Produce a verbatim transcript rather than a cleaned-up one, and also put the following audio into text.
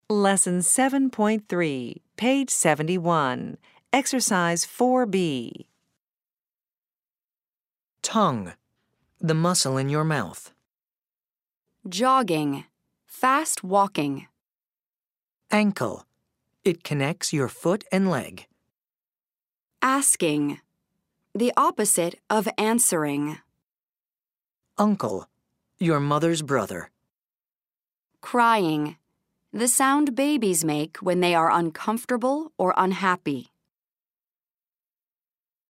Lesson seven point three, page seventy-one, Exercise four B. Tongue, the muscle in your mouth. Jogging, fast walking. Ankle, it connects your foot and leg. Asking, the opposite of answering. Uncle, your mother's brother. Crying, the sound babies make when they are uncomfortable or unhappy.